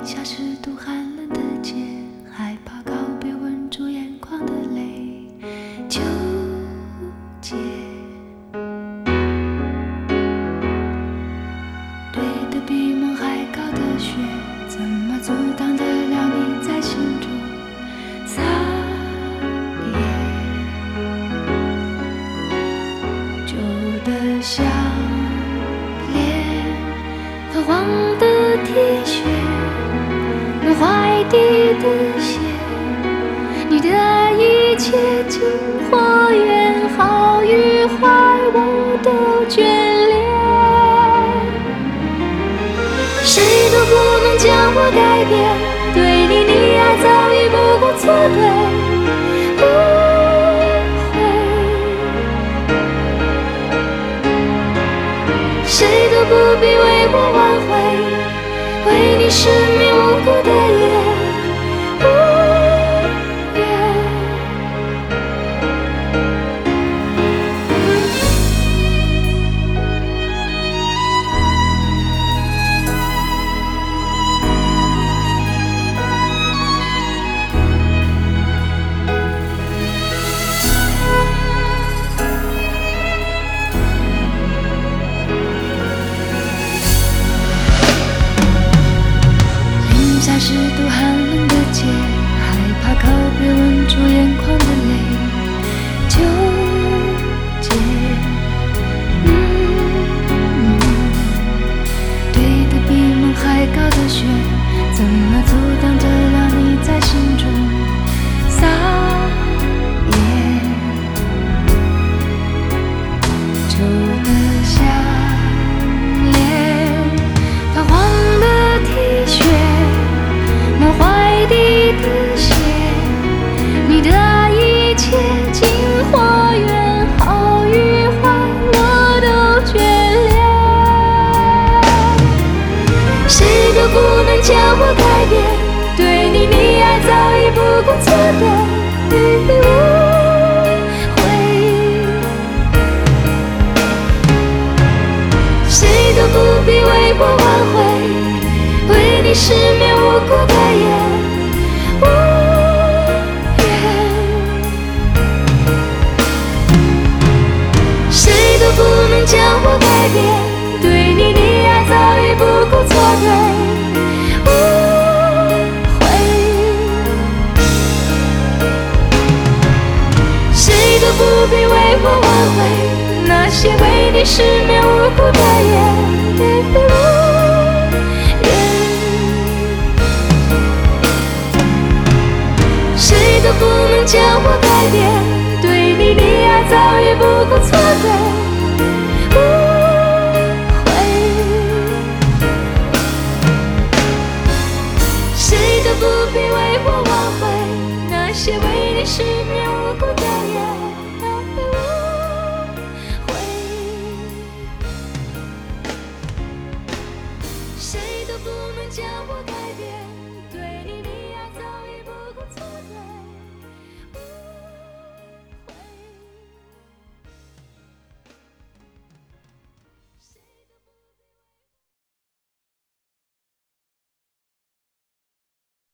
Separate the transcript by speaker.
Speaker 1: 下湿度寒冷的街，害怕告别吻住眼眶的泪，纠结。堆得比梦还高的雪，怎么阻挡得了你在心中撒野？旧的项链，泛黄的 T 恤，落坏地的鞋，你的一切经或远，好与坏我都眷恋。谁都不能将我改变，对你溺爱早已不顾错对，不会。谁都不必为我挽回，为你失眠无辜的夜，无言。零下湿度寒冷的街，害怕告别吻住眼眶的泪，纠结。堆得比梦还高的雪，怎么阻挡得了你在心中撒野？旧的项链，泛黄的 T 恤，磨坏地的鞋，你的一切经或远，好与坏我都眷恋。谁都不能将我改变，对你溺爱早已不顾错对与误会。谁都不必为我挽回，为你失眠无辜的夜，无言。谁都不能将我改变，对你溺爱早已不顾错对，无悔。谁都不必为我挽回，那些为你失眠无辜的夜，无言。谁都不能将我改变，对你溺爱早已不顾错对，无悔。谁都不必为我挽回，那些为你失眠无辜的夜，无悔。谁都不能将我改变。